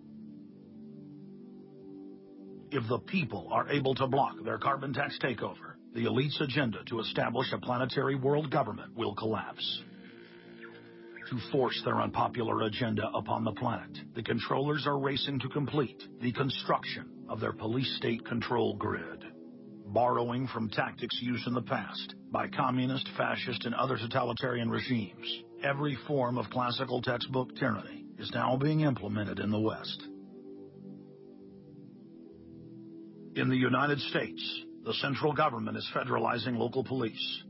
If the people are able to block their carbon tax takeover, the elite's agenda to establish a planetary world government will collapse. To force their unpopular agenda upon the planet, the controllers are racing to complete the construction of their police state control grid. Borrowing from tactics used in the past by communist, fascist, and other totalitarian regimes, every form of classical textbook tyranny is now being implemented in the West. In the United States, the central government is federalizing local police.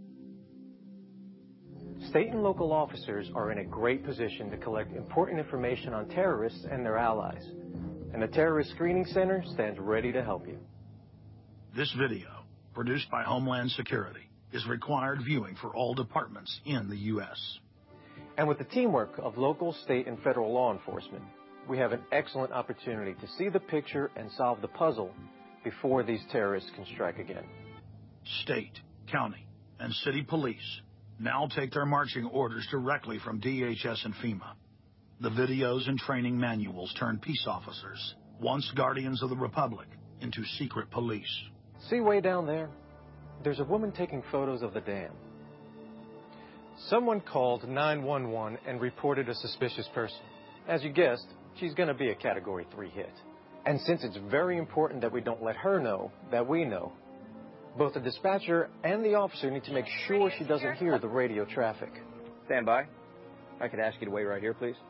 State and local officers are in a great position to collect important information on terrorists and their allies. And the Terrorist Screening Center stands ready to help you. This video, produced by Homeland Security, is required viewing for all departments in the U S. And with the teamwork of local, state, and federal law enforcement, we have an excellent opportunity to see the picture and solve the puzzle before these terrorists can strike again. State, county, and city police now take their marching orders directly from D H S and FEMA. The videos and training manuals turn peace officers, once guardians of the Republic, into secret police. See way down there? There's a woman taking photos of the dam. Someone called nine one one and reported a suspicious person. As you guessed, she's going to be a Category three hit. And since it's very important that we don't let her know that we know, both the dispatcher and the officer need to make sure she doesn't hear the radio traffic. Stand by. I could ask you to wait right here, please.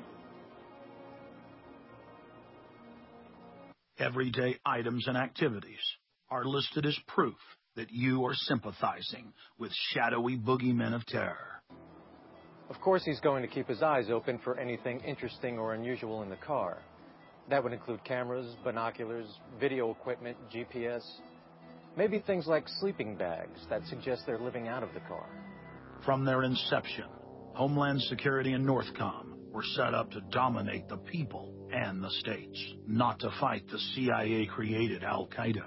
Everyday items and activities are listed as proof that you are sympathizing with shadowy boogeymen of terror. Of course, he's going to keep his eyes open for anything interesting or unusual in the car. That would include cameras, binoculars, video equipment, G P S, maybe things like sleeping bags that suggest they're living out of the car. From their inception, Homeland Security and Northcom were set up to dominate the people and the states, not to fight the C I A-created Al-Qaeda.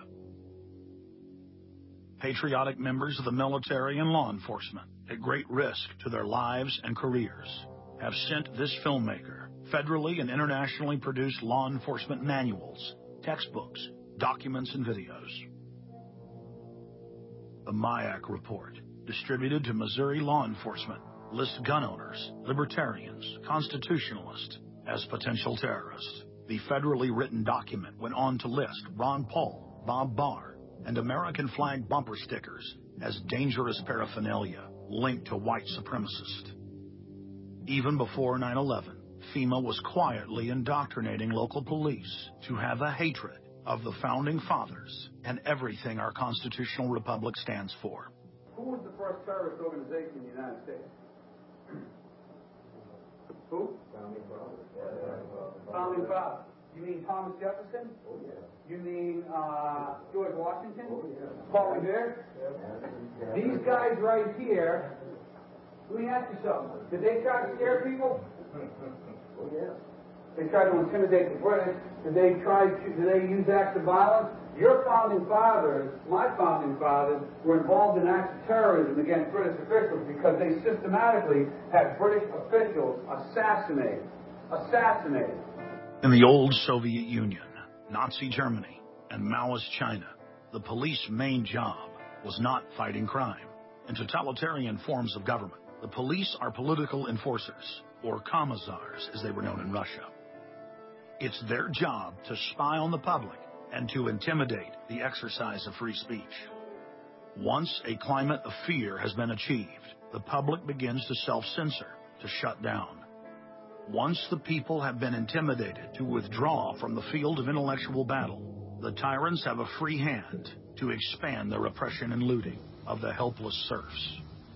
Patriotic members of the military and law enforcement, at great risk to their lives and careers, have sent this filmmaker federally and internationally produced law enforcement manuals, textbooks, documents, and videos. The MIAC report, distributed to Missouri law enforcement, lists gun owners, libertarians, constitutionalists as potential terrorists. The federally written document went on to list Ron Paul, Bob Barr, and American flag bumper stickers as dangerous paraphernalia linked to white supremacists. Even before nine eleven, FEMA was quietly indoctrinating local police to have a hatred of the Founding Fathers and everything our constitutional republic stands for. Who was the first terrorist organization in the United States? Who? Founding Fathers. Founding Fathers. You mean Thomas Jefferson? Oh, yeah. You mean uh, George Washington? Oh, yeah. Paul Revere? Yeah. These guys right here, let me ask you something. Did they try to scare people? Oh, yeah. They tried to intimidate the British. Did they try to, did they use acts of violence? Your founding fathers, my founding fathers, were involved in acts of terrorism against British officials because they systematically had British officials assassinated. Assassinated. In the old Soviet Union, Nazi Germany, and Maoist China, the police's main job was not fighting crime. In totalitarian forms of government, the police are political enforcers, or commissars, as they were known in Russia. It's their job to spy on the public and to intimidate the exercise of free speech. Once a climate of fear has been achieved, the public begins to self-censor, to shut down. Once the people have been intimidated to withdraw from the field of intellectual battle, the tyrants have a free hand to expand the repression and looting of the helpless serfs.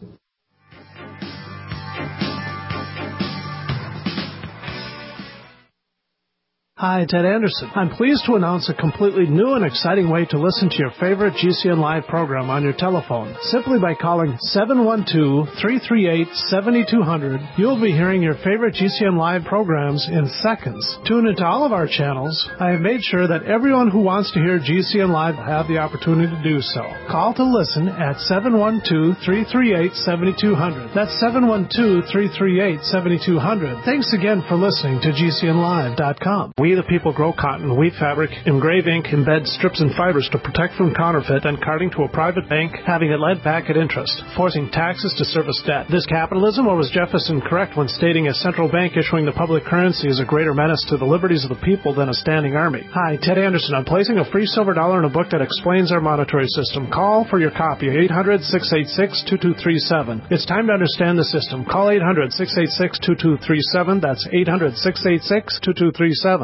Hi, Ted Anderson. I'm pleased to announce a completely new and exciting way to listen to your favorite G C N Live program on your telephone. Simply by calling seven one two, three three eight, seven two zero zero, you'll be hearing your favorite G C N Live programs in seconds. Tune into all of our channels. I have made sure that everyone who wants to hear G C N Live will have the opportunity to do so. Call to listen at seven one two, three three eight, seven two zero zero. That's seven one two, three three eight, seven two zero zero. Thanks again for listening to G C N live dot com. We the people grow cotton, weave fabric, engrave ink, embed strips and fibers to protect from counterfeit and carting to a private bank, having it lent back at interest, forcing taxes to service debt. This capitalism, or was Jefferson correct when stating a central bank issuing the public currency is a greater menace to the liberties of the people than a standing army? Hi, Ted Anderson. I'm placing a free silver dollar in a book that explains our monetary system. Call for your copy, eight hundred, six eight six, two two three seven. It's time to understand the system. Call eight hundred, six eight six, two two three seven. That's eight hundred, six eight six, two two three seven.